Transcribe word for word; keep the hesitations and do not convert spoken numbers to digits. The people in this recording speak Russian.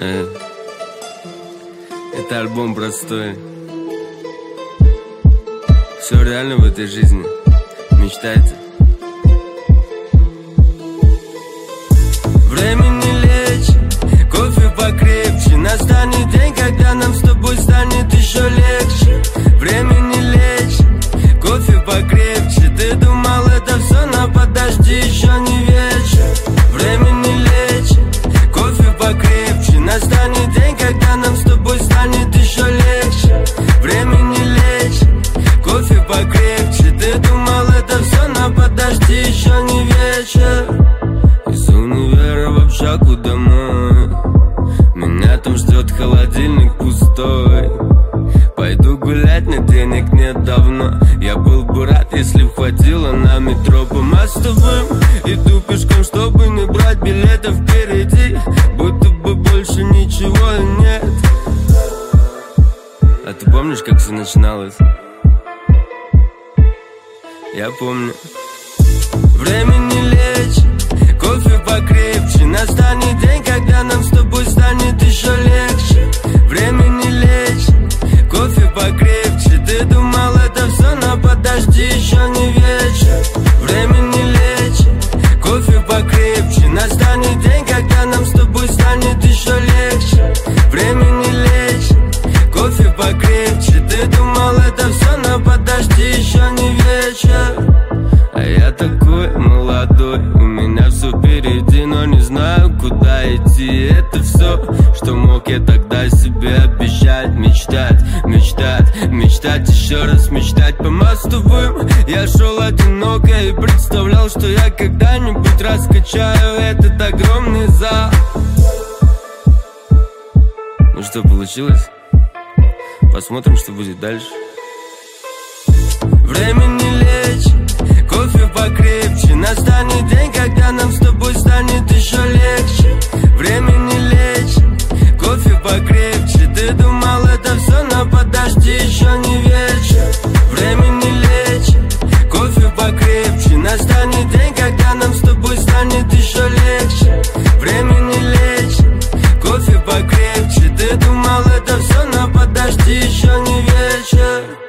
Э, это альбом простой. Все реально в этой жизни. Мечтайте. Время не лечит, кофе покрепче. Настанет день, когда нам с тобой станет еще легче. Время не лечит, кофе покрепче. Ты думал это все, но подожди, еще не вечер. Время не лечит, кофе покрепче. Настанет день, когда нам с тобой станет еще легче. Время не лечит, кофе покрепче. Ты думал это все, но подожди, еще не вечер. Из универа в общагу домой. Меня там ждет холодильник пустой. Пойду гулять, но денег нет давно. Я был бы рад, если б хватило на метро по мостовым. Иду пешком, чтобы не брать билетов впереди. Будто бы больше ничего и нет. А ты помнишь, как все начиналось? Я помню. Время не лечит, кофе покрепче. Настанет день, когда нам с тобой станет еще легче. Время не лечит, кофе покрепче. Ты думал это все, но подожди, еще не вечер. Время не лечит, кофе покрепче. Настанет день, когда нам с тобой станет еще легче. Время не лечит, кофе покрепче. Ты думал это все, но подожди, еще не вечер. А я такой молодой, у меня все впереди, но не знаю, куда идти. Это все, что мог я тогда себе обещать. Мечтать, мечтать, мечтать, еще раз мечтать по мостовым. Я шел одиноко и представлял, что я когда-нибудь раскачаю этот огромный зал. Ну что, получилось? Посмотрим, что будет дальше. Время не лечит, кофе покрепче. Настанет день, когда нам с тобой станет еще легче. Время не лечит, кофе покрепче. Ты думал это все, но подожди, еще не вечер. Время не лечит, кофе покрепче. Настанет день, когда нам с тобой станет еще легче. Время не лечит, кофе покрепче. Ты думал это все, но подожди, еще не вечер.